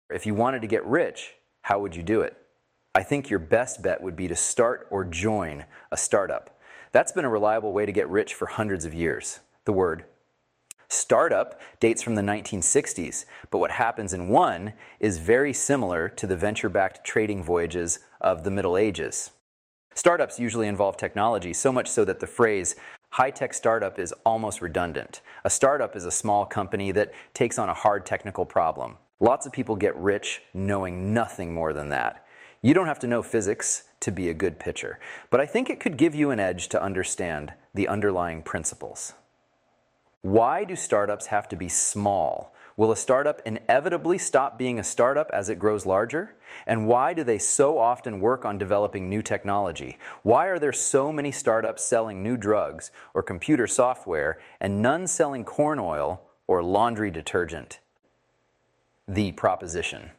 If you wanted to get rich, how would you do it? I think your best bet would be to start or join a startup. That's been a reliable way to get rich for hundreds of years. The word startup dates from the 1960s, but what happens in one is very similar to the venture-backed trading voyages of the Middle Ages. Startups usually involve technology, so much so that the phrase high-tech startup is almost redundant. A startup is a small company that takes on a hard technical problem. Lots of people get rich knowing nothing more than that. You don't have to know physics to be a good pitcher, but I think it could give you an edge to understand the underlying principles. Why do startups have to be small? Will a startup inevitably stop being a startup as it grows larger? And why do they so often work on developing new technology? Why are there so many startups selling new drugs or computer software and none selling corn oil or laundry detergent? The proposition.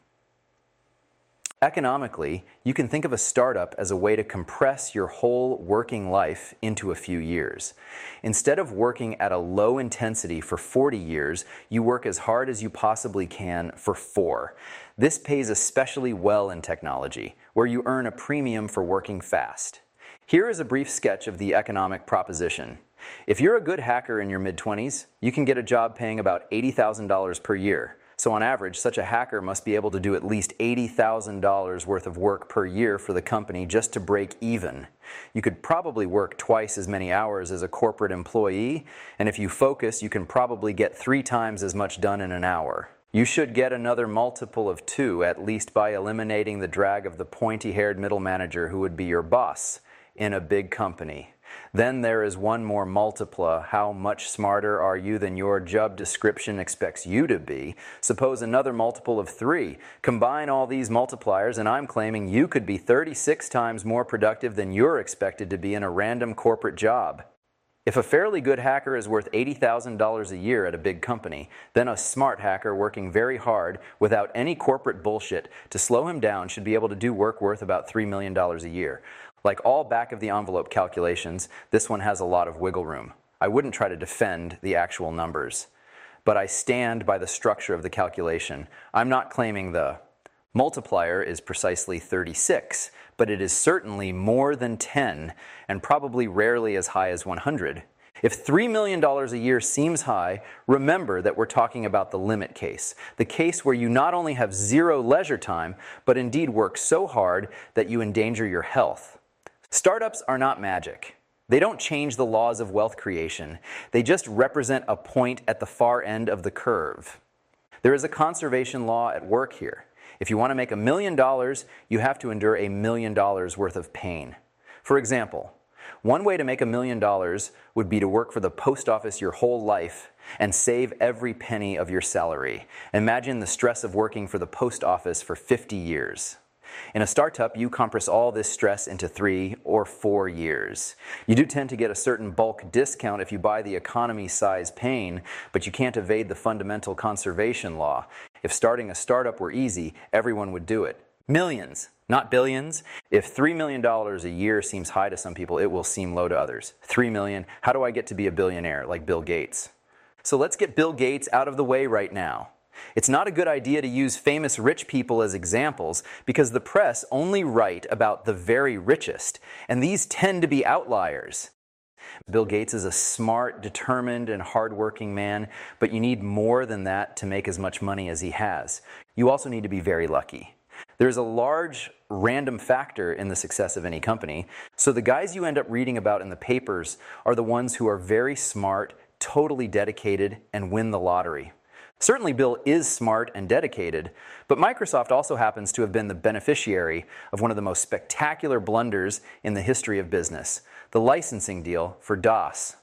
Economically, you can think of a startup as a way to compress your whole working life into a few years. Instead of working at a low intensity for 40 years, you work as hard as you possibly can for 4. This pays especially well in technology, where you earn a premium for working fast. Here is a brief sketch of the economic proposition. If you're a good hacker in your mid-20s, you can get a job paying about $80,000 per year. So on average, such a hacker must be able to do at least $80,000 worth of work per year for the company just to break even. You could probably work twice as many hours as a corporate employee, and if you focus, you can probably get 3 times as much done in an hour. You should get another multiple of 2, at least by eliminating the drag of the pointy-haired middle manager who would be your boss in a big company. Then there is one more multipla. How much smarter are you than your job description expects you to be? Suppose another multiple of 3. Combine all these multipliers and I'm claiming you could be 36 times more productive than you're expected to be in a random corporate job. If a fairly good hacker is worth $80,000 a year at a big company, then a smart hacker working very hard without any corporate bullshit to slow him down should be able to do work worth about $3 million a year. Like all back-of-the-envelope calculations, this one has a lot of wiggle room. I wouldn't try to defend the actual numbers, but I stand by the structure of the calculation. I'm not claiming the multiplier is precisely 36, but it is certainly more than 10 and probably rarely as high as 100. If $3 million a year seems high, remember that we're talking about the limit case, the case where you not only have 0 leisure time, but indeed work so hard that you endanger your health. Startups are not magic. They don't change the laws of wealth creation. They just represent a point at the far end of the curve. There is a conservation law at work here. If you want to make $1 million, you have to endure $1 million worth of pain. For example, one way to make $1 million would be to work for the post office your whole life and save every penny of your salary. Imagine the stress of working for the post office for 50 years. In a startup, you compress all this stress into 3 or 4 years. You do tend to get a certain bulk discount if you buy the economy size pain, but you can't evade the fundamental conservation law. If starting a startup were easy, everyone would do it. Millions, not billions. If $3 million a year seems high to some people, it will seem low to others. 3 million, how do I get to be a billionaire like Bill Gates? So let's get Bill Gates out of the way right now. It's not a good idea to use famous rich people as examples because the press only write about the very richest, and these tend to be outliers. Bill Gates is a smart, determined, and hardworking man, but you need more than that to make as much money as he has. You also need to be very lucky. There's a large random factor in the success of any company, so the guys you end up reading about in the papers are the ones who are very smart, totally dedicated, and win the lottery. Certainly Bill is smart and dedicated, but Microsoft also happens to have been the beneficiary of one of the most spectacular blunders in the history of business, the licensing deal for DOS.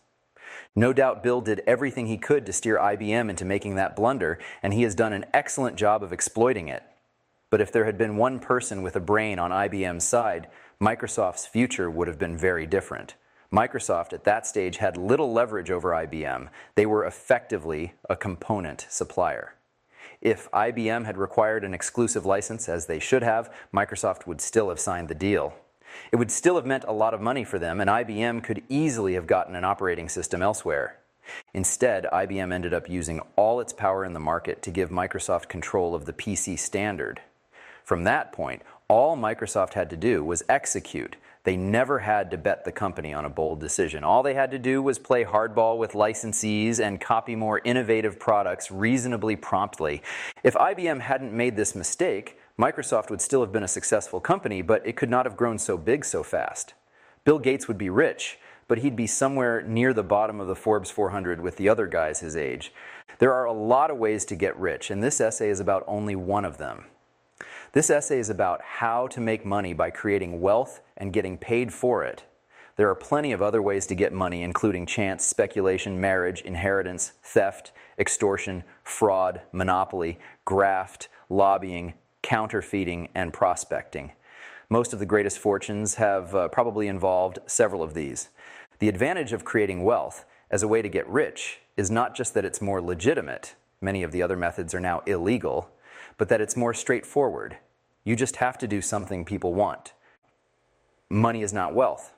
No doubt Bill did everything he could to steer IBM into making that blunder, and he has done an excellent job of exploiting it. But if there had been one person with a brain on IBM's side, Microsoft's future would have been very different. Microsoft at that stage had little leverage over IBM. They were effectively a component supplier. If IBM had required an exclusive license, as they should have, Microsoft would still have signed the deal. It would still have meant a lot of money for them, and IBM could easily have gotten an operating system elsewhere. Instead, IBM ended up using all its power in the market to give Microsoft control of the PC standard. From that point, all Microsoft had to do was execute. They never had to bet the company on a bold decision. All they had to do was play hardball with licensees and copy more innovative products reasonably promptly. If IBM hadn't made this mistake, Microsoft would still have been a successful company, but it could not have grown so big so fast. Bill Gates would be rich, but he'd be somewhere near the bottom of the Forbes 400 with the other guys his age. There are a lot of ways to get rich, and this essay is about only one of them. This essay is about how to make money by creating wealth and getting paid for it. There are plenty of other ways to get money, including chance, speculation, marriage, inheritance, theft, extortion, fraud, monopoly, graft, lobbying, counterfeiting, and prospecting. Most of the greatest fortunes have probably involved several of these. The advantage of creating wealth as a way to get rich is not just that it's more legitimate, many of the other methods are now illegal, but that it's more straightforward. You just have to do something people want. Money is not wealth.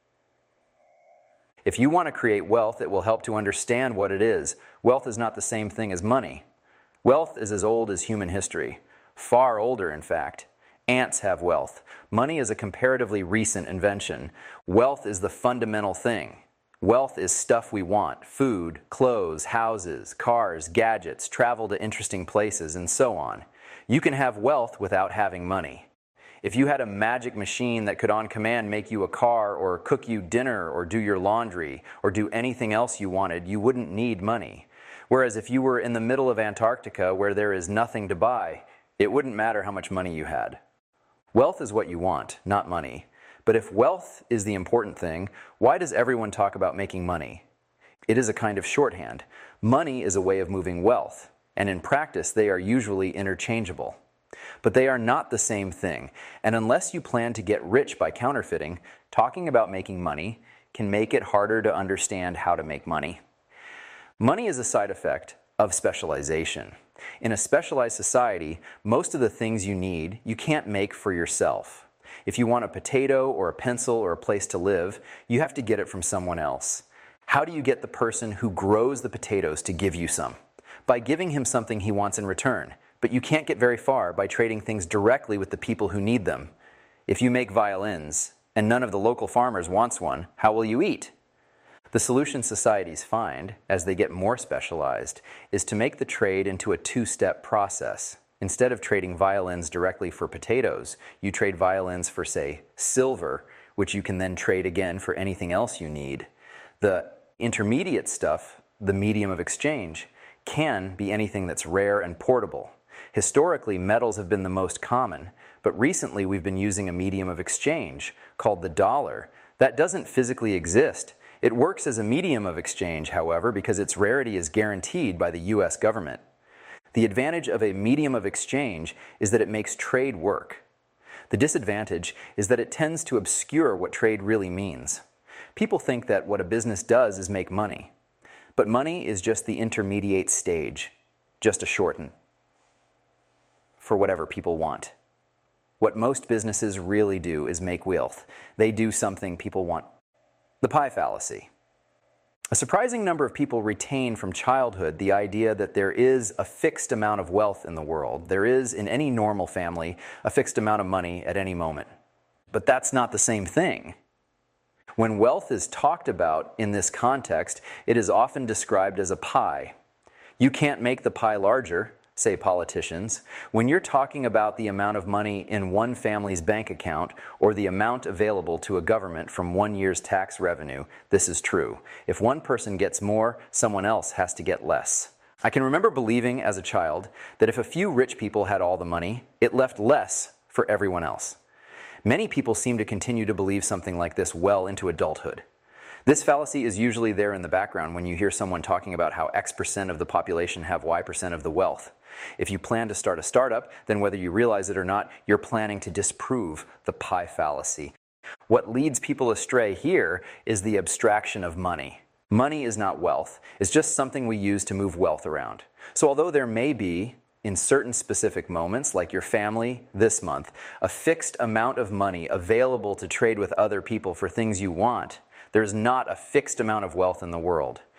If you want to create wealth, it will help to understand what it is. Wealth is not the same thing as money. Wealth is as old as human history, far older in fact. Ants have wealth. Money is a comparatively recent invention. Wealth is the fundamental thing. Wealth is stuff we want: food, clothes, houses, cars, gadgets, travel to interesting places, and so on. You can have wealth without having money. If you had a magic machine that could on command make you a car or cook you dinner or do your laundry or do anything else you wanted, you wouldn't need money. Whereas if you were in the middle of Antarctica where there is nothing to buy, it wouldn't matter how much money you had. Wealth is what you want, not money. But if wealth is the important thing, why does everyone talk about making money? It is a kind of shorthand. Money is a way of moving wealth, and in practice they are usually interchangeable. But they are not the same thing, and unless you plan to get rich by counterfeiting, talking about making money can make it harder to understand how to make money. Money is a side effect of specialization. In a specialized society, most of the things you need you can't make for yourself. If you want a potato or a pencil or a place to live, you have to get it from someone else. How do you get the person who grows the potatoes to give you some? By giving him something he wants in return. But you can't get very far by trading things directly with the people who need them. If you make violins and none of the local farmers wants one, how will you eat? The solution societies find, as they get more specialized, is to make the trade into a two-step process. Instead of trading violins directly for potatoes, you trade violins for, say, silver, which you can then trade again for anything else you need. The intermediate stuff, the medium of exchange, can be anything that's rare and portable. Historically, metals have been the most common, but recently we've been using a medium of exchange called the dollar. That doesn't physically exist. It works as a medium of exchange, however, because its rarity is guaranteed by the US government. The advantage of a medium of exchange is that it makes trade work. The disadvantage is that it tends to obscure what trade really means. People think that what a business does is make money. But money is just the intermediate stage, just a shorten for whatever people want. What most businesses really do is make wealth. They do something people want. The pie fallacy. A surprising number of people retain from childhood the idea that there is a fixed amount of wealth in the world. There is, in any normal family, a fixed amount of money at any moment. But that's not the same thing. When wealth is talked about in this context, it is often described as a pie. You can't make the pie larger, say politicians. When you're talking about the amount of money in one family's bank account or the amount available to a government from one year's tax revenue, this is true. If one person gets more, someone else has to get less. I can remember believing as a child that if a few rich people had all the money, it left less for everyone else. Many people seem to continue to believe something like this well into adulthood. This fallacy is usually there in the background when you hear someone talking about how X% of the population have Y% of the wealth. If you plan to start a startup, then whether you realize it or not, you're planning to disprove the pie fallacy. What leads people astray here is the abstraction of money. Money is not wealth. It's just something we use to move wealth around. So although there may be, in certain specific moments, like your family this month, a fixed amount of money available to trade with other people for things you want, there's not a fixed amount of wealth in the world.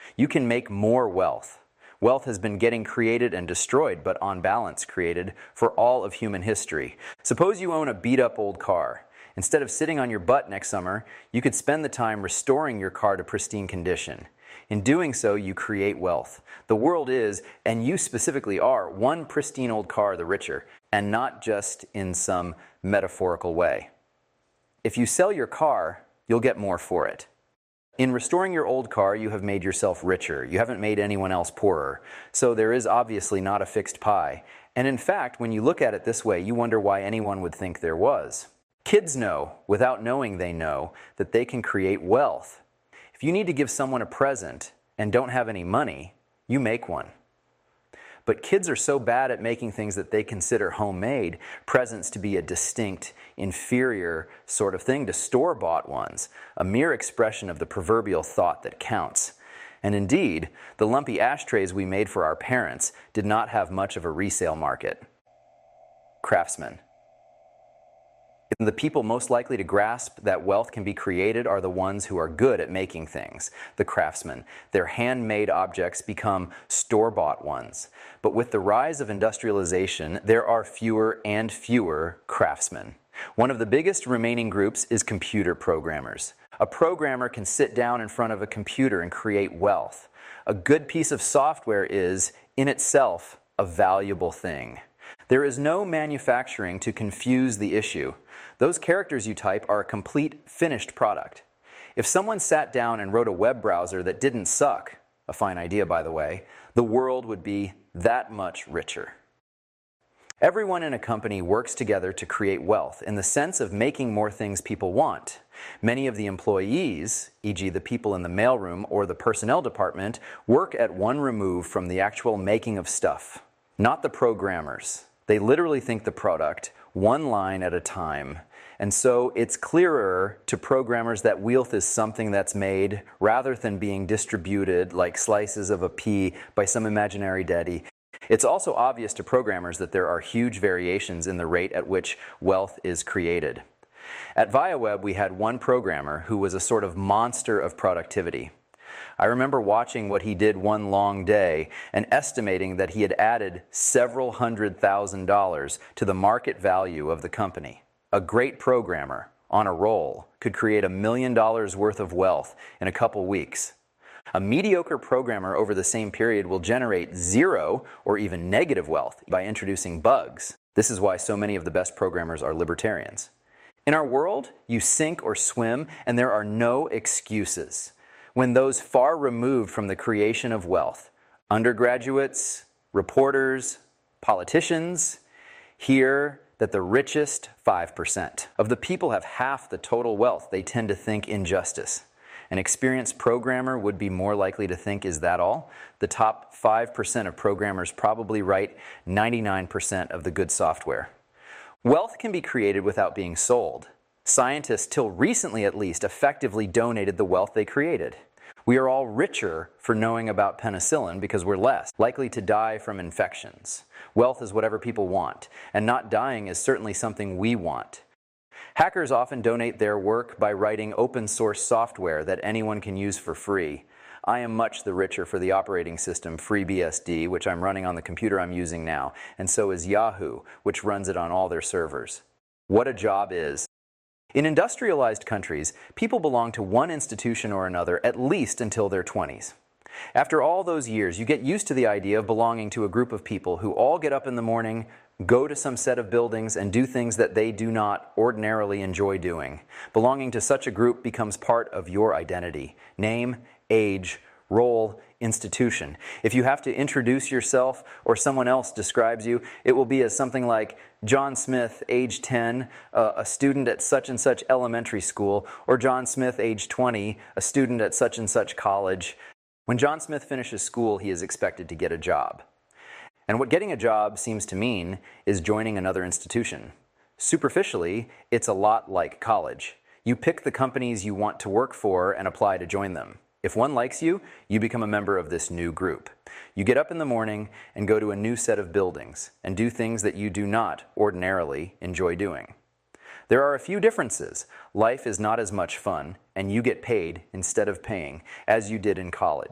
You can make more wealth. Wealth has been getting created and destroyed, but on balance created for all of human history. Suppose you own a beat-up old car. Instead of sitting on your butt next summer, you could spend the time restoring your car to pristine condition. In doing so, you create wealth. The world is, and you specifically are, one pristine old car the richer, and not just in some metaphorical way. If you sell your car, you'll get more for it. In restoring your old car, you have made yourself richer. You haven't made anyone else poorer. So there is obviously not a fixed pie. And in fact, when you look at it this way, you wonder why anyone would think there was. Kids know, without knowing they know, that they can create wealth. If you need to give someone a present and don't have any money, you make one. But kids are so bad at making things that they consider homemade presents to be a distinct, inferior sort of thing to store-bought ones, a mere expression of the proverbial thought that counts. And indeed, the lumpy ashtrays we made for our parents did not have much of a resale market. Craftsmen. The people most likely to grasp that wealth can be created are the ones who are good at making things, the craftsmen. Their handmade objects become store-bought ones. But with the rise of industrialization, there are fewer and fewer craftsmen. One of the biggest remaining groups is computer programmers. A programmer can sit down in front of a computer and create wealth. A good piece of software is, in itself, a valuable thing. There is no manufacturing to confuse the issue. Those characters you type are a complete, finished product. If someone sat down and wrote a web browser that didn't suck, a fine idea by the way, the world would be that much richer. Everyone in a company works together to create wealth in the sense of making more things people want. Many of the employees, e.g. the people in the mailroom or the personnel department, work at one remove from the actual making of stuff. Not the programmers. They literally think the product, one line at a time. And so it's clearer to programmers that wealth is something that's made rather than being distributed like slices of a pea by some imaginary daddy. It's also obvious to programmers that there are huge variations in the rate at which wealth is created. At ViaWeb, we had one programmer who was a sort of monster of productivity. I remember watching what he did one long day and estimating that he had added several $100,000 to the market value of the company. A great programmer, on a roll, could create $1 million worth of wealth in a couple weeks. A mediocre programmer over the same period will generate zero or even negative wealth by introducing bugs. This is why so many of the best programmers are libertarians. In our world, you sink or swim, and there are no excuses. When those far removed from the creation of wealth, undergraduates, reporters, politicians, hear that the richest 5% of the people have half the total wealth, they tend to think injustice. An experienced programmer would be more likely to think, is that all? The top 5% of programmers probably write 99% of the good software. Wealth can be created without being sold. Scientists, till recently at least, effectively donated the wealth they created. We are all richer for knowing about penicillin because we're less likely to die from infections. Wealth is whatever people want, and not dying is certainly something we want. Hackers often donate their work by writing open source software that anyone can use for free. I am much the richer for the operating system FreeBSD, which I'm running on the computer I'm using now, and so is Yahoo, which runs it on all their servers. What a job is. In industrialized countries, people belong to one institution or another at least until their 20s. After all those years, you get used to the idea of belonging to a group of people who all get up in the morning, go to some set of buildings, and do things that they do not ordinarily enjoy doing. Belonging to such a group becomes part of your identity. Name, age, role, institution. If you have to introduce yourself or someone else describes you, it will be as something like John Smith, age 10, a student at such and such elementary school, or John Smith, age 20, a student at such and such college. When John Smith finishes school, he is expected to get a job. And what getting a job seems to mean is joining another institution. Superficially, it's a lot like college. You pick the companies you want to work for and apply to join them. If one likes you, you become a member of this new group. You get up in the morning and go to a new set of buildings and do things that you do not ordinarily enjoy doing. There are a few differences. Life is not as much fun, and you get paid instead of paying, as you did in college.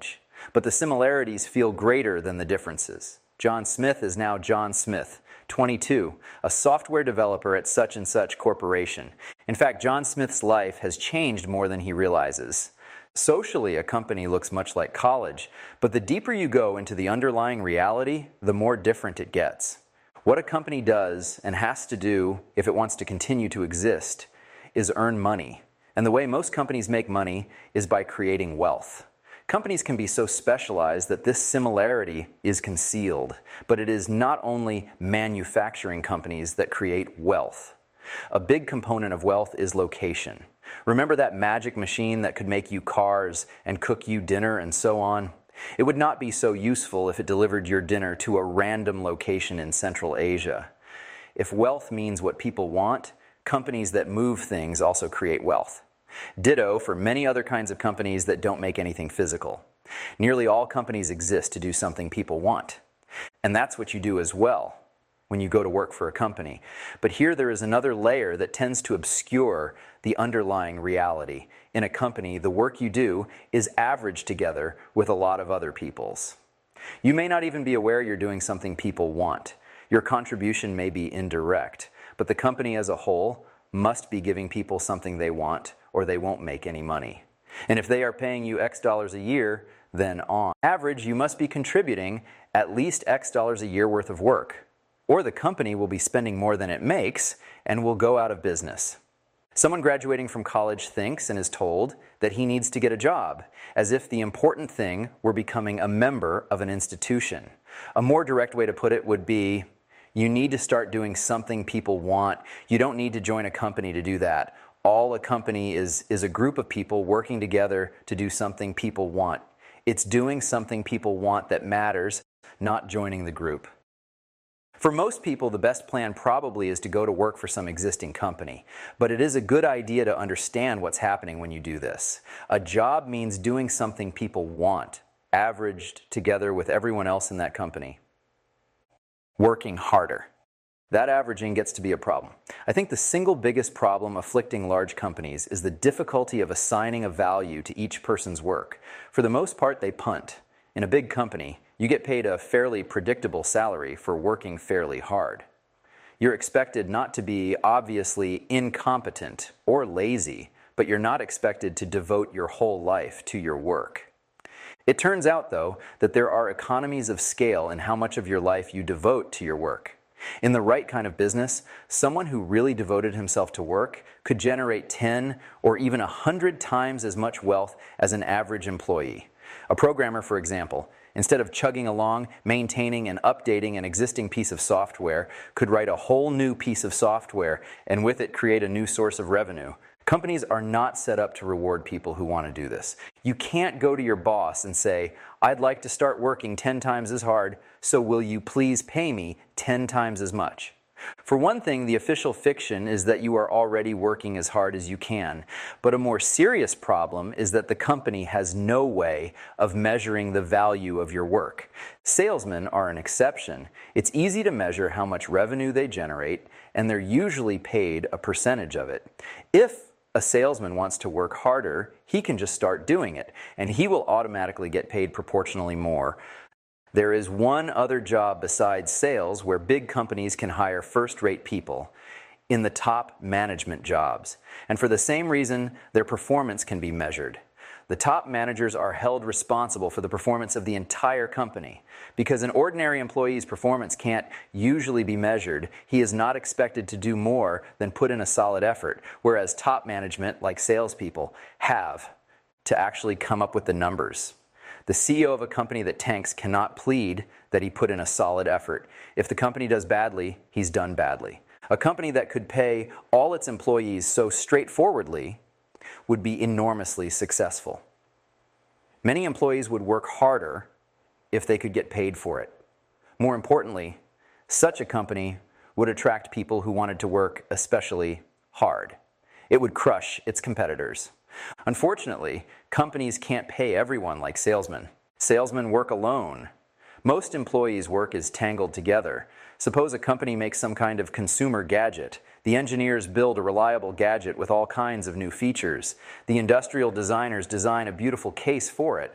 but the similarities feel greater than the differences. John Smith is now John Smith, 22, a software developer at such and such corporation. In fact, John Smith's life has changed more than he realizes. Socially, a company looks much like college, but the deeper you go into the underlying reality, the more different it gets. What a company does and has to do if it wants to continue to exist is earn money. And the way most companies make money is by creating wealth. Companies can be so specialized that this similarity is concealed, but it is not only manufacturing companies that create wealth. A big component of wealth is location. Remember that magic machine that could make you cars and cook you dinner and so on? It would not be so useful if it delivered your dinner to a random location in Central Asia. If wealth means what people want, companies that move things also create wealth. Ditto for many other kinds of companies that don't make anything physical. Nearly all companies exist to do something people want. And that's what you do as well when you go to work for a company. But here there is another layer that tends to obscure the underlying reality. In a company, the work you do is averaged together with a lot of other people's. You may not even be aware you're doing something people want. Your contribution may be indirect, but the company as a whole must be giving people something they want, or they won't make any money. And if they are paying you X dollars a year, then on average, you must be contributing at least X dollars a year worth of work, or the company will be spending more than it makes and will go out of business. Someone graduating from college thinks and is told that he needs to get a job, as if the important thing were becoming a member of an institution. A more direct way to put it would be, you need to start doing something people want. You don't need to join a company to do that. All a company is a group of people working together to do something people want. It's doing something people want that matters, not joining the group. For most people, the best plan probably is to go to work for some existing company. But it is a good idea to understand what's happening when you do this. A job means doing something people want, averaged together with everyone else in that company. Working harder. That averaging gets to be a problem. I think the single biggest problem afflicting large companies is the difficulty of assigning a value to each person's work. For the most part, they punt. In a big company, you get paid a fairly predictable salary for working fairly hard. You're expected not to be obviously incompetent or lazy, but you're not expected to devote your whole life to your work. It turns out, though, that there are economies of scale in how much of your life you devote to your work. In the right kind of business, someone who really devoted himself to work could generate 10 or even 100 times as much wealth as an average employee. A programmer, for example, instead of chugging along, maintaining and updating an existing piece of software, could write a whole new piece of software and with it create a new source of revenue. Companies are not set up to reward people who want to do this. You can't go to your boss and say, I'd like to start working 10 times as hard, so will you please pay me 10 times as much? For one thing, the official fiction is that you are already working as hard as you can. But a more serious problem is that the company has no way of measuring the value of your work. Salesmen are an exception. It's easy to measure how much revenue they generate, and they're usually paid a percentage of it. If a salesman wants to work harder, he can just start doing it, and he will automatically get paid proportionally more. There is one other job besides sales where big companies can hire first-rate people, in the top management jobs. And for the same reason, their performance can be measured. The top managers are held responsible for the performance of the entire company. Because an ordinary employee's performance can't usually be measured, he is not expected to do more than put in a solid effort, whereas top management, like salespeople, have to actually come up with the numbers. The CEO of a company that tanks cannot plead that he put in a solid effort. If the company does badly, he's done badly. A company that could pay all its employees so straightforwardly would be enormously successful. Many employees would work harder if they could get paid for it. More importantly, such a company would attract people who wanted to work especially hard. It would crush its competitors. Unfortunately, companies can't pay everyone like salesmen. Salesmen work alone. Most employees' work is tangled together. Suppose a company makes some kind of consumer gadget. The engineers build a reliable gadget with all kinds of new features. The industrial designers design a beautiful case for it.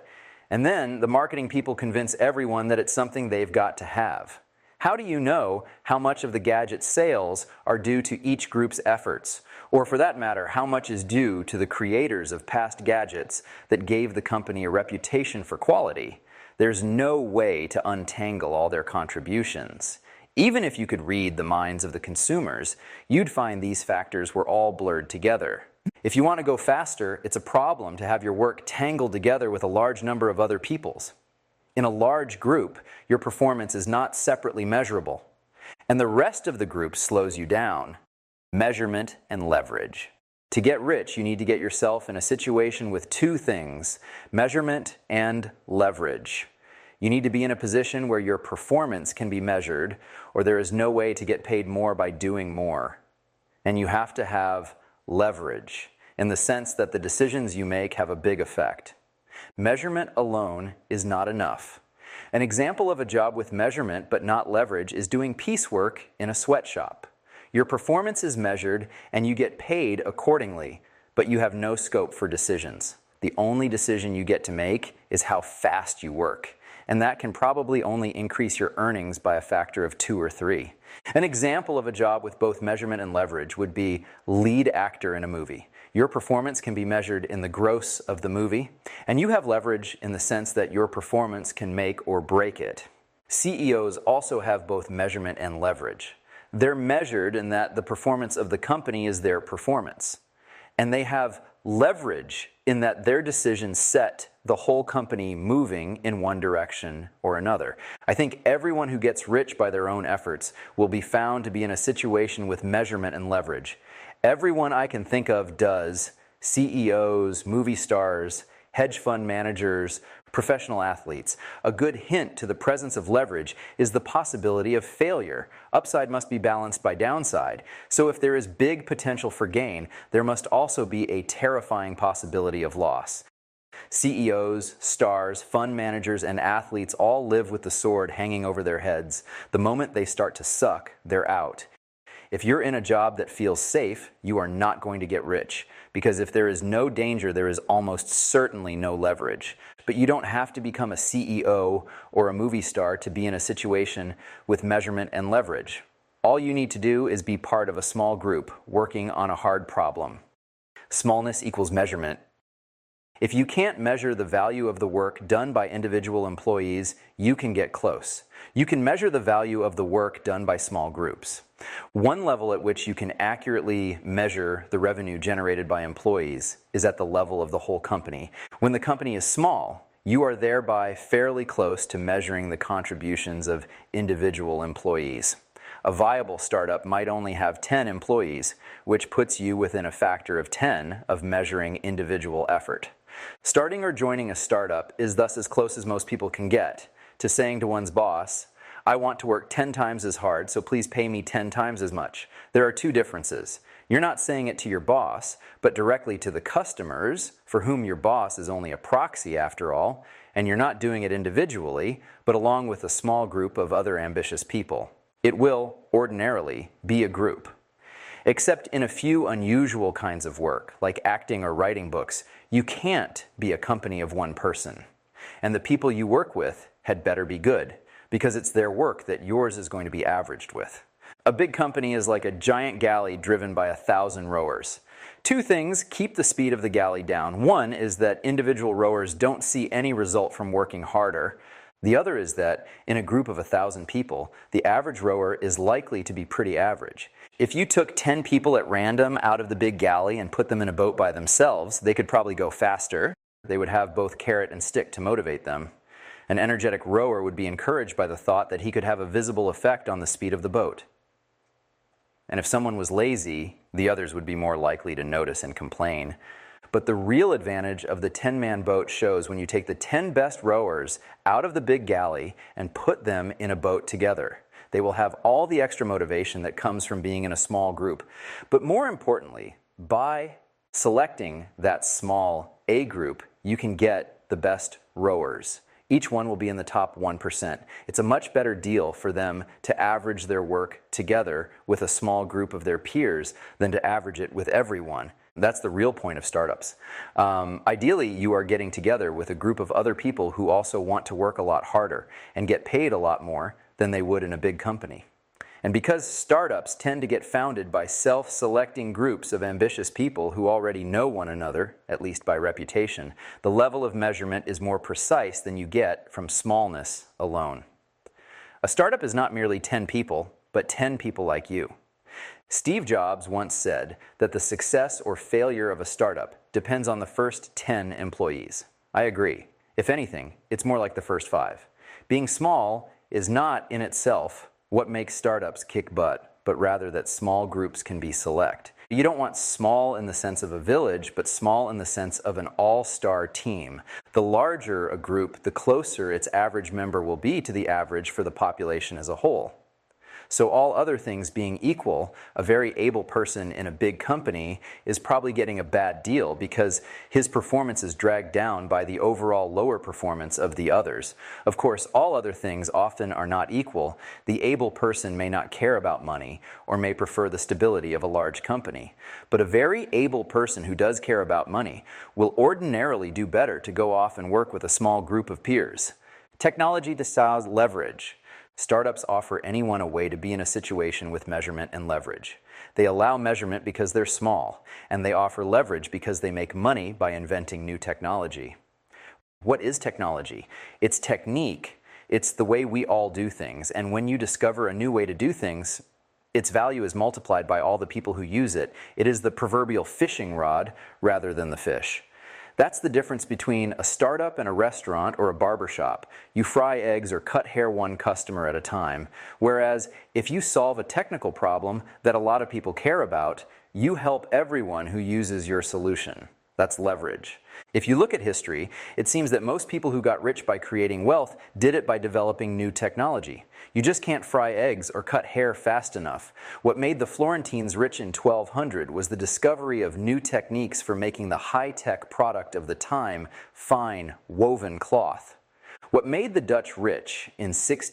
And then the marketing people convince everyone that it's something they've got to have. How do you know how much of the gadget's sales are due to each group's efforts? Or for that matter, how much is due to the creators of past gadgets that gave the company a reputation for quality? There's no way to untangle all their contributions. Even if you could read the minds of the consumers, you'd find these factors were all blurred together. If you want to go faster, it's a problem to have your work tangled together with a large number of other people's. In a large group, your performance is not separately measurable, and the rest of the group slows you down. Measurement and leverage. To get rich, you need to get yourself in a situation with two things: measurement and leverage. You need to be in a position where your performance can be measured, or there is no way to get paid more by doing more. And you have to have leverage, in the sense that the decisions you make have a big effect. Measurement alone is not enough. An example of a job with measurement but not leverage is doing piecework in a sweatshop. Your performance is measured and you get paid accordingly, but you have no scope for decisions. The only decision you get to make is how fast you work, and that can probably only increase your earnings by a factor of 2 or 3. An example of a job with both measurement and leverage would be lead actor in a movie. Your performance can be measured in the gross of the movie, and you have leverage in the sense that your performance can make or break it. CEOs also have both measurement and leverage. They're measured in that the performance of the company is their performance. And they have leverage in that their decisions set the whole company moving in one direction or another. I think everyone who gets rich by their own efforts will be found to be in a situation with measurement and leverage. Everyone I can think of does: CEOs, movie stars, hedge fund managers, professional athletes. A good hint to the presence of leverage is the possibility of failure. Upside must be balanced by downside. So if there is big potential for gain, there must also be a terrifying possibility of loss. CEOs, stars, fund managers, and athletes all live with the sword hanging over their heads. The moment they start to suck, they're out. If you're in a job that feels safe, you are not going to get rich, because if there is no danger, there is almost certainly no leverage. But you don't have to become a CEO or a movie star to be in a situation with measurement and leverage. All you need to do is be part of a small group working on a hard problem. Smallness equals measurement. If you can't measure the value of the work done by individual employees, you can get close. You can measure the value of the work done by small groups. One level at which you can accurately measure the revenue generated by employees is at the level of the whole company. When the company is small, you are thereby fairly close to measuring the contributions of individual employees. A viable startup might only have 10 employees, which puts you within a factor of 10 of measuring individual effort. Starting or joining a startup is thus as close as most people can get to saying to one's boss, "I want to work 10 times as hard, so please pay me 10 times as much." There are two differences. You're not saying it to your boss, but directly to the customers, for whom your boss is only a proxy after all, and you're not doing it individually, but along with a small group of other ambitious people. It will, ordinarily, be a group. Except in a few unusual kinds of work, like acting or writing books, you can't be a company of one person. And the people you work with had better be good, because it's their work that yours is going to be averaged with. A big company is like a giant galley driven by 1,000 rowers. Two things keep the speed of the galley down. One is that individual rowers don't see any result from working harder. The other is that in a group of 1,000 people, the average rower is likely to be pretty average. If you took 10 people at random out of the big galley and put them in a boat by themselves, they could probably go faster. They would have both carrot and stick to motivate them. An energetic rower would be encouraged by the thought that he could have a visible effect on the speed of the boat. And if someone was lazy, the others would be more likely to notice and complain. But the real advantage of the 10-man boat shows when you take the 10 best rowers out of the big galley and put them in a boat together. They will have all the extra motivation that comes from being in a small group. But more importantly, by selecting that small A group, you can get the best rowers. Each one will be in the top 1%. It's a much better deal for them to average their work together with a small group of their peers than to average it with everyone. That's the real point of startups. Ideally, you are getting together with a group of other people who also want to work a lot harder and get paid a lot more than they would in a big company. And because startups tend to get founded by self-selecting groups of ambitious people who already know one another, at least by reputation, the level of measurement is more precise than you get from smallness alone. A startup is not merely 10 people, but 10 people like you. Steve Jobs once said that the success or failure of a startup depends on the first 10 employees. I agree. If anything, it's more like the first 5. Being small is not in itself what makes startups kick butt, but rather that small groups can be select. You don't want small in the sense of a village, but small in the sense of an all-star team. The larger a group, the closer its average member will be to the average for the population as a whole. So all other things being equal, a very able person in a big company is probably getting a bad deal because his performance is dragged down by the overall lower performance of the others. Of course, all other things often are not equal. The able person may not care about money or may prefer the stability of a large company. But a very able person who does care about money will ordinarily do better to go off and work with a small group of peers. Technology decides leverage. Startups offer anyone a way to be in a situation with measurement and leverage. They allow measurement because they're small, and they offer leverage because they make money by inventing new technology. What is technology? It's technique. It's the way we all do things, and when you discover a new way to do things, its value is multiplied by all the people who use it. It is the proverbial fishing rod rather than the fish. That's the difference between a startup and a restaurant or a barbershop. You fry eggs or cut hair one customer at a time. Whereas if you solve a technical problem that a lot of people care about, you help everyone who uses your solution. That's leverage. If you look at history, it seems that most people who got rich by creating wealth did it by developing new technology. You just can't fry eggs or cut hair fast enough. What made the Florentines rich in 1200 was the discovery of new techniques for making the high-tech product of the time, fine, woven cloth. What made the Dutch rich in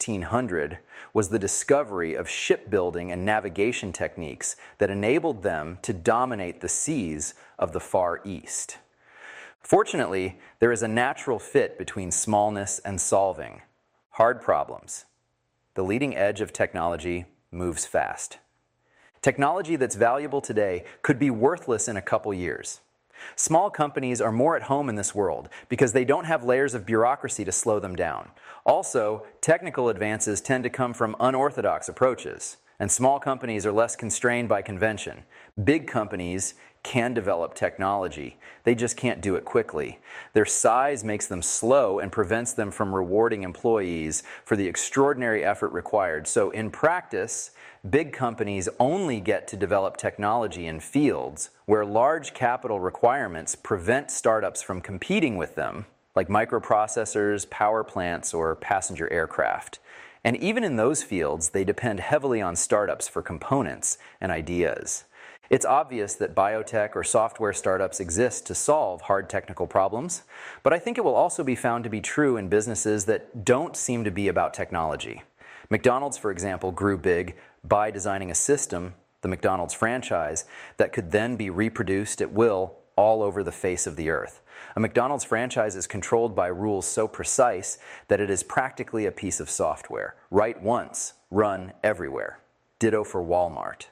1600 was the discovery of shipbuilding and navigation techniques that enabled them to dominate the seas of the Far East. Fortunately, there is a natural fit between smallness and solving hard problems. The leading edge of technology moves fast. Technology that's valuable today could be worthless in a couple years. Small companies are more at home in this world because they don't have layers of bureaucracy to slow them down. Also, technical advances tend to come from unorthodox approaches, and small companies are less constrained by convention. Big companies can develop technology. They just can't do it quickly. Their size makes them slow and prevents them from rewarding employees for the extraordinary effort required. So in practice, big companies only get to develop technology in fields where large capital requirements prevent startups from competing with them, like microprocessors, power plants, or passenger aircraft. And even in those fields, they depend heavily on startups for components and ideas. It's obvious that biotech or software startups exist to solve hard technical problems, but I think it will also be found to be true in businesses that don't seem to be about technology. McDonald's, for example, grew big by designing a system, the McDonald's franchise, that could then be reproduced at will all over the face of the earth. A McDonald's franchise is controlled by rules so precise that it is practically a piece of software. Write once, run everywhere. Ditto for Walmart.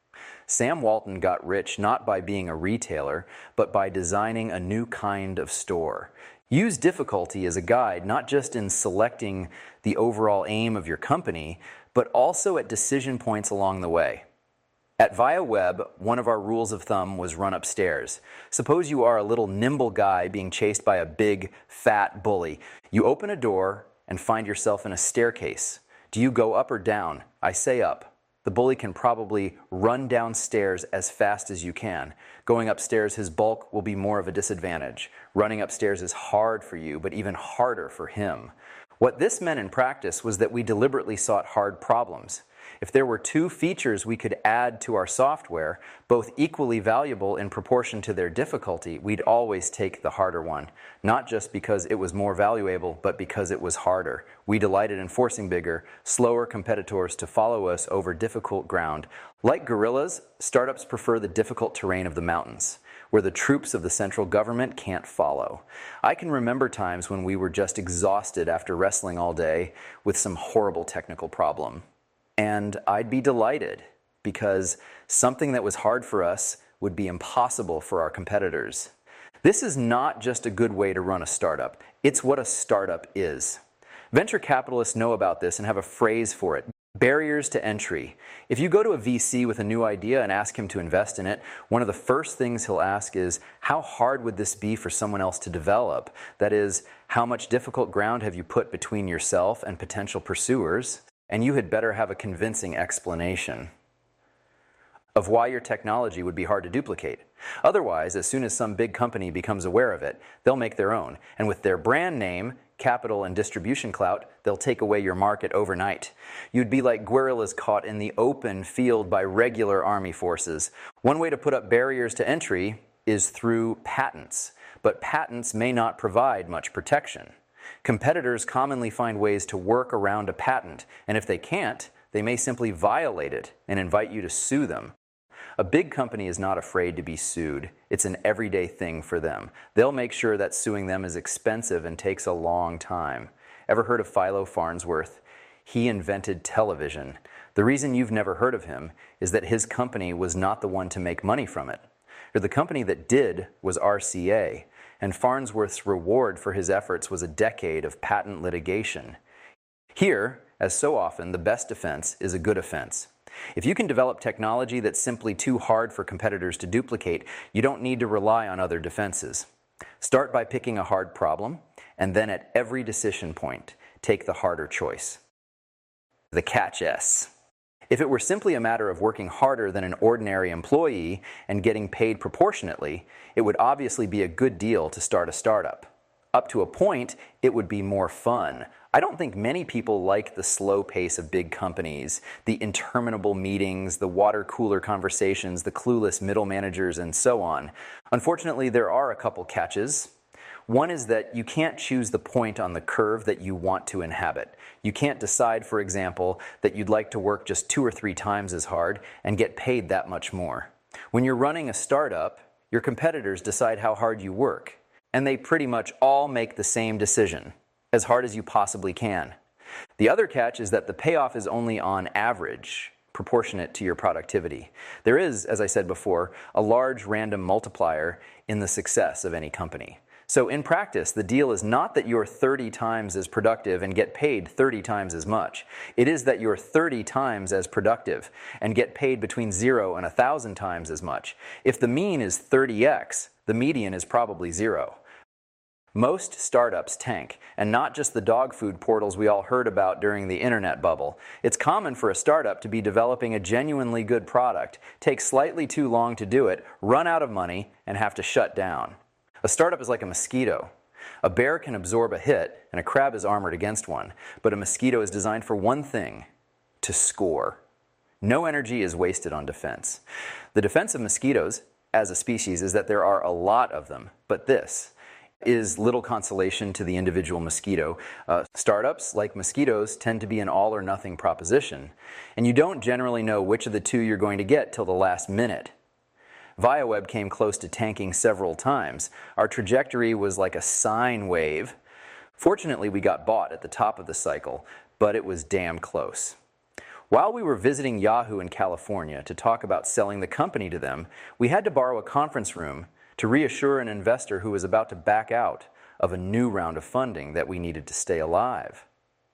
Sam Walton got rich not by being a retailer, but by designing a new kind of store. Use difficulty as a guide, not just in selecting the overall aim of your company, but also at decision points along the way. At ViaWeb, one of our rules of thumb was run upstairs. Suppose you are a little nimble guy being chased by a big, fat bully. You open a door and find yourself in a staircase. Do you go up or down? I say up. The bully can probably run downstairs as fast as you can. Going upstairs, his bulk will be more of a disadvantage. Running upstairs is hard for you, but even harder for him. What this meant in practice was that we deliberately sought hard problems. If there were two features we could add to our software, both equally valuable in proportion to their difficulty, we'd always take the harder one. Not just because it was more valuable, but because it was harder. We delighted in forcing bigger, slower competitors to follow us over difficult ground. Like gorillas, startups prefer the difficult terrain of the mountains. where the troops of the central government can't follow. I can remember times when we were just exhausted after wrestling all day with some horrible technical problem. And I'd be delighted because something that was hard for us would be impossible for our competitors. This is not just a good way to run a startup. It's what a startup is. Venture capitalists know about this and have a phrase for it: barriers to entry. If you go to a VC with a new idea and ask him to invest in it, one of the first things he'll ask is, how hard would this be for someone else to develop? That is, how much difficult ground have you put between yourself and potential pursuers? And you had better have a convincing explanation of why your technology would be hard to duplicate. Otherwise, as soon as some big company becomes aware of it, they'll make their own. And with their brand name, capital, and distribution clout, they'll take away your market overnight. You'd be like guerrillas caught in the open field by regular army forces. One way to put up barriers to entry is through patents, but patents may not provide much protection. Competitors commonly find ways to work around a patent, and if they can't, they may simply violate it and invite you to sue them. A big company is not afraid to be sued. It's an everyday thing for them. They'll make sure that suing them is expensive and takes a long time. Ever heard of Philo Farnsworth? He invented television. The reason you've never heard of him is that his company was not the one to make money from it. The company that did was RCA, and Farnsworth's reward for his efforts was a decade of patent litigation. Here, as so often, the best defense is a good offense. If you can develop technology that's simply too hard for competitors to duplicate, you don't need to rely on other defenses. Start by picking a hard problem, and then at every decision point, take the harder choice. The catch S. If it were simply a matter of working harder than an ordinary employee and getting paid proportionately, it would obviously be a good deal to start a startup. Up to a point, it would be more fun. I don't think many people like the slow pace of big companies, the interminable meetings, the water cooler conversations, the clueless middle managers, and so on. Unfortunately, there are a couple catches. One is that you can't choose the point on the curve that you want to inhabit. You can't decide, for example, that you'd like to work just 2 or 3 times as hard and get paid that much more. When you're running a startup, your competitors decide how hard you work, and they pretty much all make the same decision: as hard as you possibly can. The other catch is that the payoff is only on average proportionate to your productivity. There is, as I said before, a large random multiplier in the success of any company. So in practice, the deal is not that you're 30 times as productive and get paid 30 times as much. It is that you're 30 times as productive and get paid between 0 and 1,000 times as much. If the mean is 30x, the median is probably 0. Most startups tank, and not just the dog food portals we all heard about during the internet bubble. It's common for a startup to be developing a genuinely good product, take slightly too long to do it, run out of money, and have to shut down. A startup is like a mosquito. A bear can absorb a hit, and a crab is armored against one, but a mosquito is designed for one thing: to score. No energy is wasted on defense. The defense of mosquitoes, as a species, is that there are a lot of them, but this is little consolation to the individual mosquito. Startups, like mosquitoes, tend to be an all-or-nothing proposition, and you don't generally know which of the two you're going to get till the last minute. ViaWeb came close to tanking several times. Our trajectory was like a sine wave. Fortunately, we got bought at the top of the cycle, but it was damn close. While we were visiting Yahoo in California to talk about selling the company to them, we had to borrow a conference room to reassure an investor who was about to back out of a new round of funding that we needed to stay alive.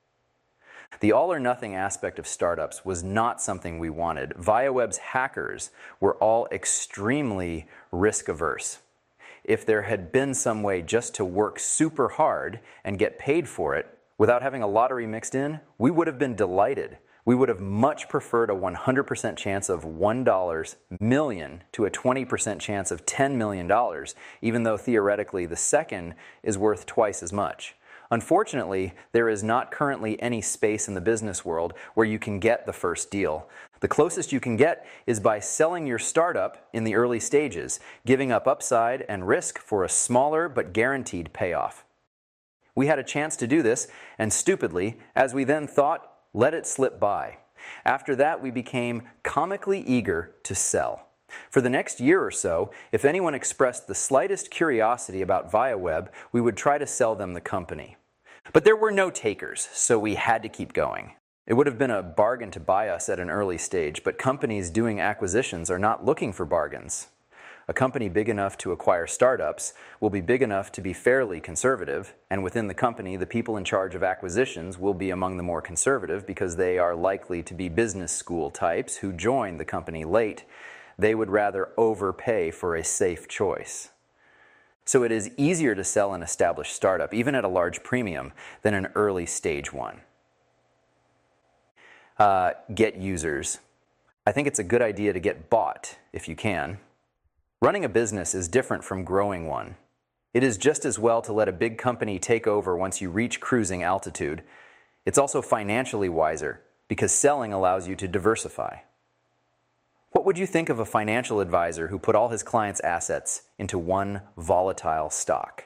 The all-or-nothing aspect of startups was not something we wanted. ViaWeb's hackers were all extremely risk-averse. If there had been some way just to work super hard and get paid for it without having a lottery mixed in, we would have been delighted. We would have much preferred a 100% chance of $1 million to a 20% chance of $10 million, even though theoretically the second is worth twice as much. Unfortunately, there is not currently any space in the business world where you can get the first deal. The closest you can get is by selling your startup in the early stages, giving up upside and risk for a smaller but guaranteed payoff. We had a chance to do this, and stupidly, as we then thought, let it slip by. After that, we became comically eager to sell. For the next year or so, if anyone expressed the slightest curiosity about ViaWeb, we would try to sell them the company. But there were no takers, so we had to keep going. It would have been a bargain to buy us at an early stage, but companies doing acquisitions are not looking for bargains. A company big enough to acquire startups will be big enough to be fairly conservative, and within the company, the people in charge of acquisitions will be among the more conservative because they are likely to be business school types who joined the company late. They would rather overpay for a safe choice. So it is easier to sell an established startup, even at a large premium, than an early stage one. Get users. I think it's a good idea to get bought, if you can. Running a business is different from growing one. It is just as well to let a big company take over once you reach cruising altitude. It's also financially wiser, because selling allows you to diversify. What would you think of a financial advisor who put all his clients' assets into one volatile stock?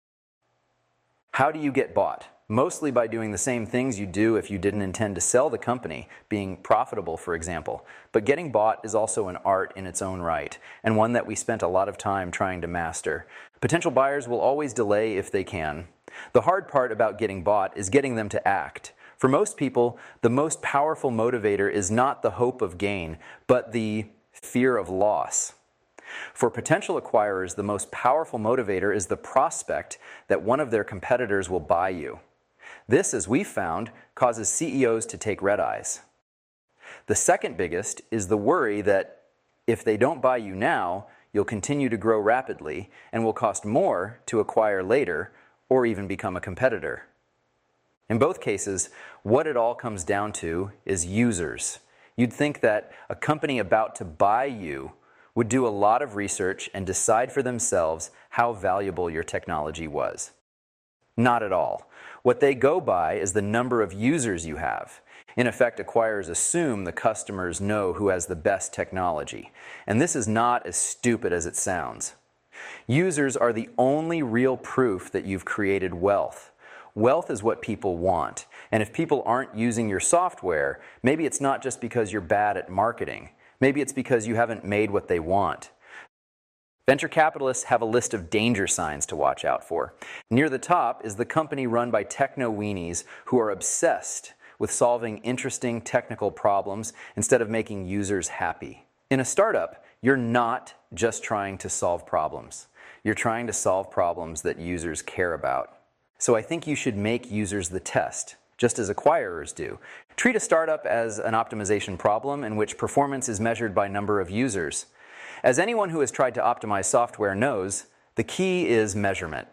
How do you get bought? Mostly by doing the same things you do if you didn't intend to sell the company, being profitable, for example. But getting bought is also an art in its own right, and one that we spent a lot of time trying to master. Potential buyers will always delay if they can. The hard part about getting bought is getting them to act. For most people, the most powerful motivator is not the hope of gain, but the fear of loss. For potential acquirers, the most powerful motivator is the prospect that one of their competitors will buy you. This, as we've found, causes CEOs to take red eyes. The second biggest is the worry that if they don't buy you now, you'll continue to grow rapidly and will cost more to acquire later or even become a competitor. In both cases, what it all comes down to is users. You'd think that a company about to buy you would do a lot of research and decide for themselves how valuable your technology was. Not at all. What they go by is the number of users you have. In effect, acquirers assume the customers know who has the best technology. And this is not as stupid as it sounds. Users are the only real proof that you've created wealth. Wealth is what people want. And if people aren't using your software, maybe it's not just because you're bad at marketing. Maybe it's because you haven't made what they want. Venture capitalists have a list of danger signs to watch out for. Near the top is the company run by techno-weenies who are obsessed with solving interesting technical problems instead of making users happy. In a startup, you're not just trying to solve problems. You're trying to solve problems that users care about. So I think you should make users the test, just as acquirers do. Treat a startup as an optimization problem in which performance is measured by number of users. As anyone who has tried to optimize software knows, the key is measurement.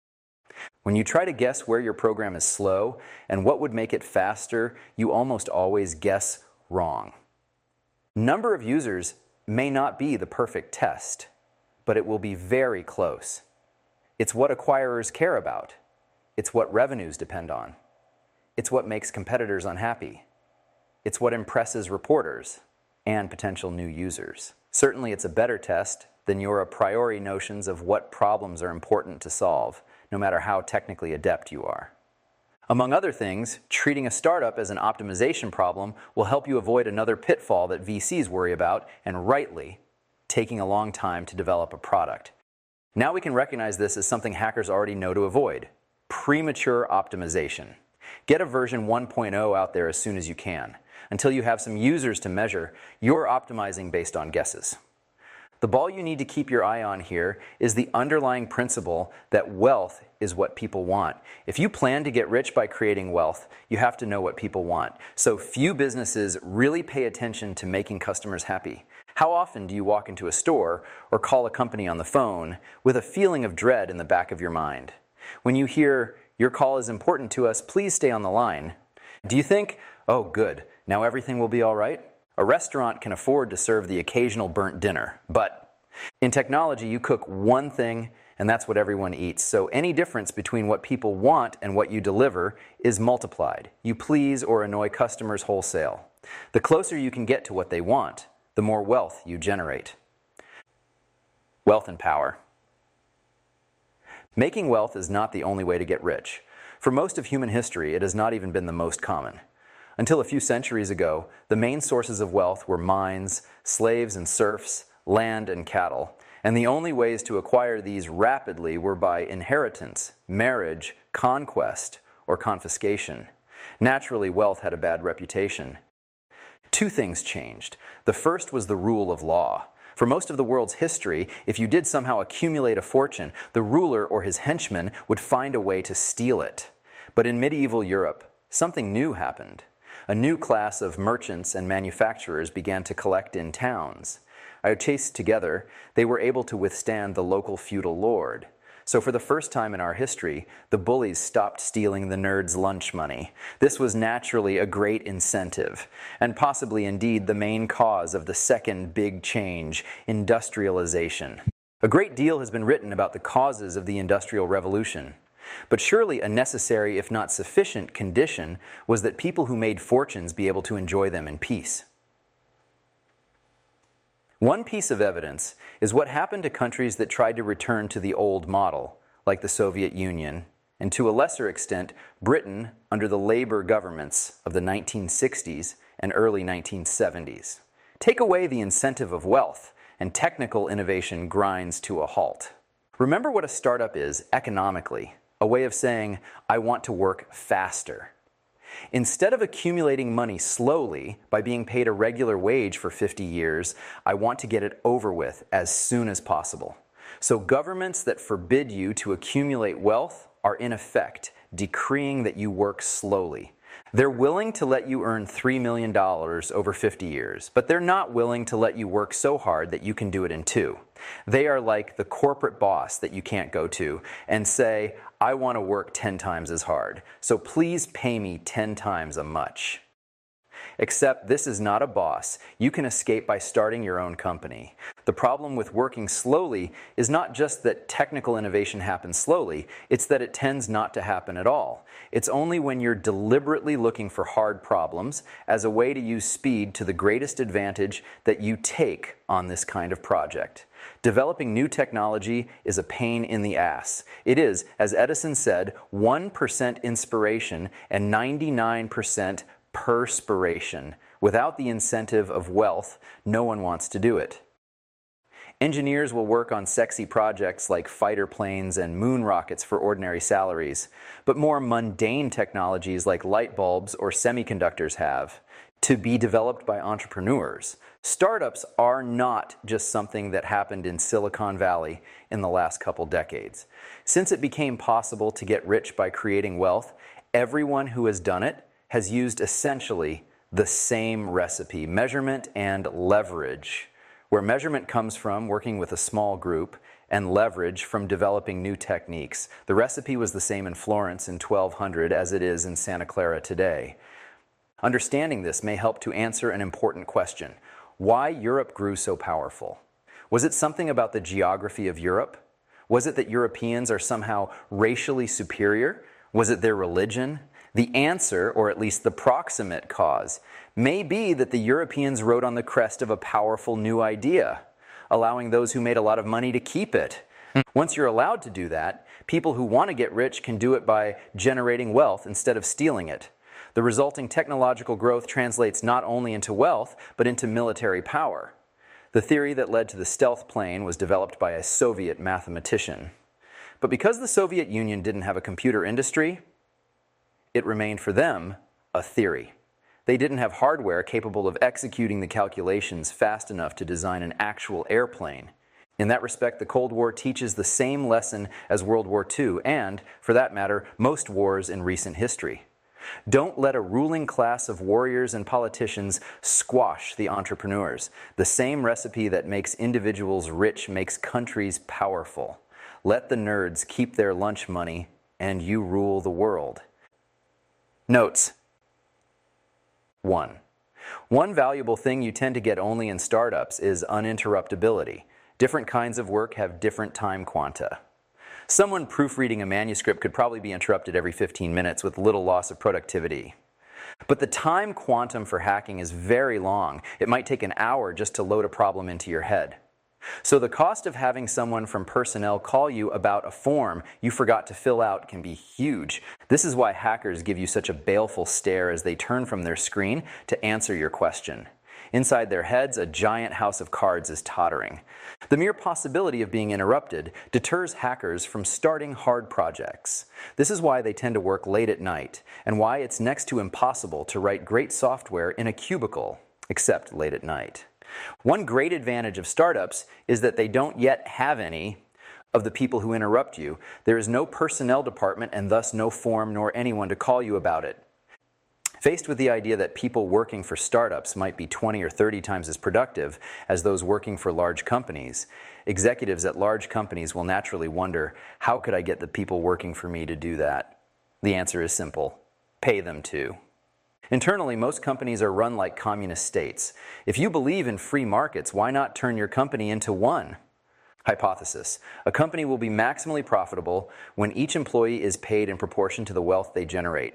When you try to guess where your program is slow and what would make it faster, you almost always guess wrong. Number of users may not be the perfect test, but it will be very close. It's what acquirers care about. It's what revenues depend on. It's what makes competitors unhappy. It's what impresses reporters and potential new users. Certainly it's a better test than your a priori notions of what problems are important to solve, no matter how technically adept you are. Among other things, treating a startup as an optimization problem will help you avoid another pitfall that VCs worry about, and rightly, taking a long time to develop a product. Now we can recognize this as something hackers already know to avoid: premature optimization. Get a version 1.0 out there as soon as you can. Until you have some users to measure, you're optimizing based on guesses. The ball you need to keep your eye on here is the underlying principle that wealth is what people want. If you plan to get rich by creating wealth, you have to know what people want. So few businesses really pay attention to making customers happy. How often do you walk into a store or call a company on the phone with a feeling of dread in the back of your mind? When you hear, "Your call is important to us, please stay on the line," do you think, "Oh, good, now everything will be all right"? A restaurant can afford to serve the occasional burnt dinner, but in technology, you cook one thing and that's what everyone eats. So any difference between what people want and what you deliver is multiplied. You please or annoy customers wholesale. The closer you can get to what they want, the more wealth you generate. Wealth and power. Making wealth is not the only way to get rich. For most of human history, it has not even been the most common. Until a few centuries ago, the main sources of wealth were mines, slaves and serfs, land and cattle, and the only ways to acquire these rapidly were by inheritance, marriage, conquest, or confiscation. Naturally, wealth had a bad reputation. Two things changed. The first was the rule of law. For most of the world's history, if you did somehow accumulate a fortune, the ruler or his henchmen would find a way to steal it. But in medieval Europe, something new happened. A new class of merchants and manufacturers began to collect in towns. Chased together, they were able to withstand the local feudal lord. So for the first time in our history, the bullies stopped stealing the nerds' lunch money. This was naturally a great incentive, and possibly indeed the main cause of the second big change, industrialization. A great deal has been written about the causes of the Industrial Revolution. But surely a necessary, if not sufficient, condition was that people who made fortunes be able to enjoy them in peace. One piece of evidence is what happened to countries that tried to return to the old model, like the Soviet Union, and to a lesser extent, Britain under the Labour governments of the 1960s and early 1970s. Take away the incentive of wealth, and technical innovation grinds to a halt. Remember what a startup is economically, a way of saying, I want to work faster. Instead of accumulating money slowly by being paid a regular wage for 50 years, I want to get it over with as soon as possible. So governments that forbid you to accumulate wealth are in effect decreeing that you work slowly. They're willing to let you earn $3 million over 50 years, but they're not willing to let you work so hard that you can do it in 2. They are like the corporate boss that you can't go to and say, I want to work 10 times as hard, so please pay me 10 times as much. Except this is not a boss. You can escape by starting your own company. The problem with working slowly is not just that technical innovation happens slowly, it's that it tends not to happen at all. It's only when you're deliberately looking for hard problems as a way to use speed to the greatest advantage that you take on this kind of project. Developing new technology is a pain in the ass. It is, as Edison said, 1% inspiration and 99% perspiration. Without the incentive of wealth, no one wants to do it. Engineers will work on sexy projects like fighter planes and moon rockets for ordinary salaries, but more mundane technologies like light bulbs or semiconductors have to be developed by entrepreneurs. Startups are not just something that happened in Silicon Valley in the last couple decades. Since it became possible to get rich by creating wealth, everyone who has done it has used essentially the same recipe, measurement and leverage, where measurement comes from working with a small group and leverage from developing new techniques. The recipe was the same in Florence in 1200 as it is in Santa Clara today. Understanding this may help to answer an important question. Why Europe grew so powerful? Was it something about the geography of Europe? Was it that Europeans are somehow racially superior? Was it their religion? The answer, or at least the proximate cause, may be that the Europeans rode on the crest of a powerful new idea, allowing those who made a lot of money to keep it. Once you're allowed to do that, people who want to get rich can do it by generating wealth instead of stealing it. The resulting technological growth translates not only into wealth, but into military power. The theory that led to the stealth plane was developed by a Soviet mathematician. But because the Soviet Union didn't have a computer industry, it remained for them a theory. They didn't have hardware capable of executing the calculations fast enough to design an actual airplane. In that respect, the Cold War teaches the same lesson as World War II and, for that matter, most wars in recent history. Don't let a ruling class of warriors and politicians squash the entrepreneurs. The same recipe that makes individuals rich makes countries powerful. Let the nerds keep their lunch money, and you rule the world. Notes. 1. One valuable thing you tend to get only in startups is uninterruptibility. Different kinds of work have different time quanta. Someone proofreading a manuscript could probably be interrupted every 15 minutes with little loss of productivity. But the time quantum for hacking is very long. It might take an hour just to load a problem into your head. So the cost of having someone from personnel call you about a form you forgot to fill out can be huge. This is why hackers give you such a baleful stare as they turn from their screen to answer your question. Inside their heads, a giant house of cards is tottering. The mere possibility of being interrupted deters hackers from starting hard projects. This is why they tend to work late at night, and why it's next to impossible to write great software in a cubicle, except late at night. One great advantage of startups is that they don't yet have any of the people who interrupt you. There is no personnel department and thus no form nor anyone to call you about it. Faced with the idea that people working for startups might be 20 or 30 times as productive as those working for large companies, executives at large companies will naturally wonder, how could I get the people working for me to do that? The answer is simple: pay them to. Internally, most companies are run like communist states. If you believe in free markets, why not turn your company into one? Hypothesis: a company will be maximally profitable when each employee is paid in proportion to the wealth they generate.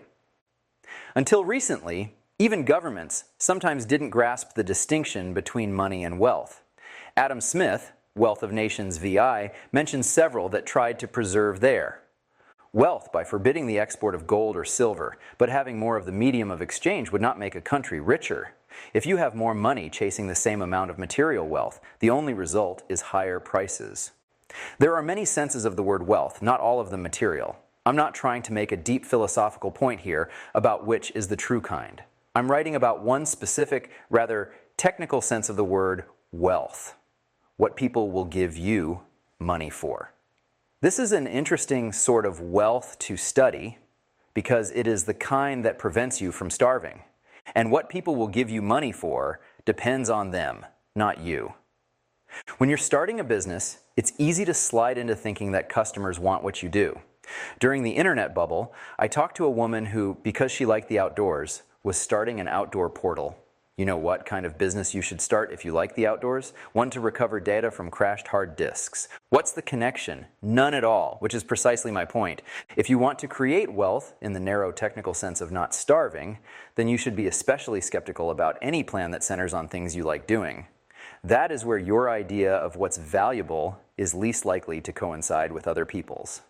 Until recently, even governments sometimes didn't grasp the distinction between money and wealth. Adam Smith, Wealth of Nations VI, mentions several that tried to preserve their wealth by forbidding the export of gold or silver, but having more of the medium of exchange would not make a country richer. If you have more money chasing the same amount of material wealth, the only result is higher prices. There are many senses of the word wealth, not all of them material. I'm not trying to make a deep philosophical point here about which is the true kind. I'm writing about one specific, rather technical sense of the word wealth: what people will give you money for. This is an interesting sort of wealth to study because it is the kind that prevents you from starving. And what people will give you money for depends on them, not you. When you're starting a business, it's easy to slide into thinking that customers want what you do. During the internet bubble, I talked to a woman who, because she liked the outdoors, was starting an outdoor portal. You know what kind of business you should start if you like the outdoors? One to recover data from crashed hard disks. What's the connection? None at all, which is precisely my point. If you want to create wealth, in the narrow technical sense of not starving, then you should be especially skeptical about any plan that centers on things you like doing. That is where your idea of what's valuable is least likely to coincide with other people's.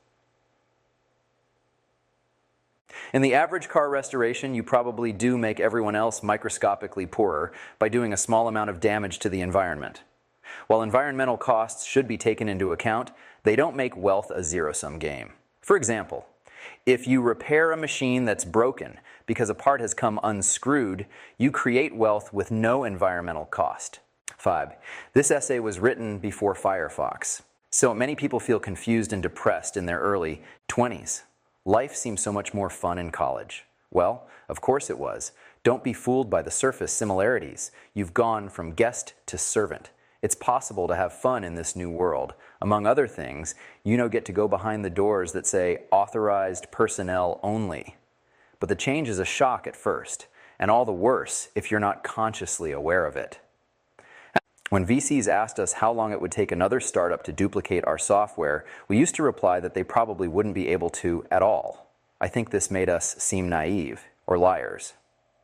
In the average car restoration, you probably do make everyone else microscopically poorer by doing a small amount of damage to the environment. While environmental costs should be taken into account, they don't make wealth a zero-sum game. For example, if you repair a machine that's broken because a part has come unscrewed, you create wealth with no environmental cost. 5. This essay was written before Firefox, so many people feel confused and depressed in their early 20s. Life seems so much more fun in college. Well, of course it was. Don't be fooled by the surface similarities. You've gone from guest to servant. It's possible to have fun in this new world. Among other things, you get to go behind the doors that say authorized personnel only. But the change is a shock at first, and all the worse if you're not consciously aware of it. When VCs asked us how long it would take another startup to duplicate our software, we used to reply that they probably wouldn't be able to at all. I think this made us seem naive, or liars.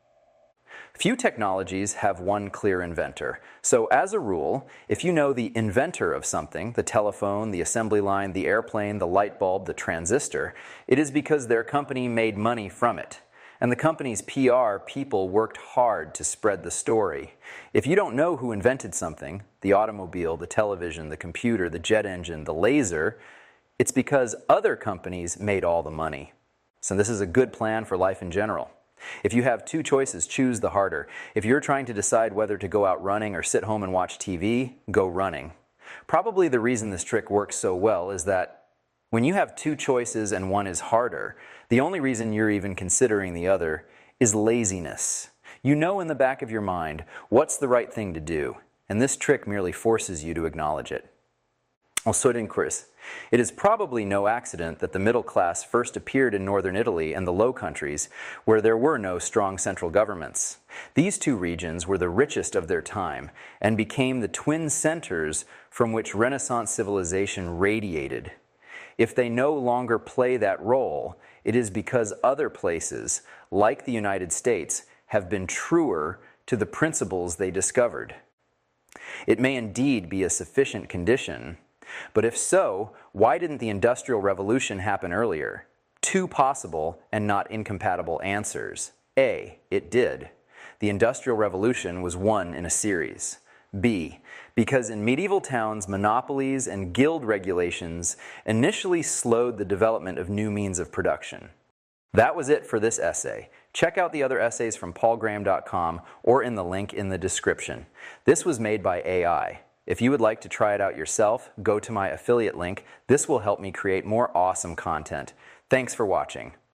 Few technologies have one clear inventor. So as a rule, if you know the inventor of something, the telephone, the assembly line, the airplane, the light bulb, the transistor, it is because their company made money from it. And the company's PR people worked hard to spread the story. If you don't know who invented something, the automobile, the television, the computer, the jet engine, the laser, it's because other companies made all the money. So this is a good plan for life in general. If you have two choices, choose the harder. If you're trying to decide whether to go out running or sit home and watch TV, go running. Probably the reason this trick works so well is that when you have two choices and one is harder, the only reason you're even considering the other is laziness. You know in the back of your mind what's the right thing to do, and this trick merely forces you to acknowledge it. Also, Chris, it is probably no accident that the middle class first appeared in northern Italy and the Low Countries, where there were no strong central governments. These two regions were the richest of their time and became the twin centers from which Renaissance civilization radiated. If they no longer play that role, it is because other places, like the United States, have been truer to the principles they discovered. It may indeed be a sufficient condition, but if so, why didn't the Industrial Revolution happen earlier? Two possible and not incompatible answers. A, it did. the Industrial Revolution was one in a series. B. Because in medieval towns, monopolies and guild regulations initially slowed the development of new means of production. That was it for this essay. Check out the other essays from paulgraham.com or in the link in the description. This was made by AI. If you would like to try it out yourself, go to my affiliate link. This will help me create more awesome content. Thanks for watching.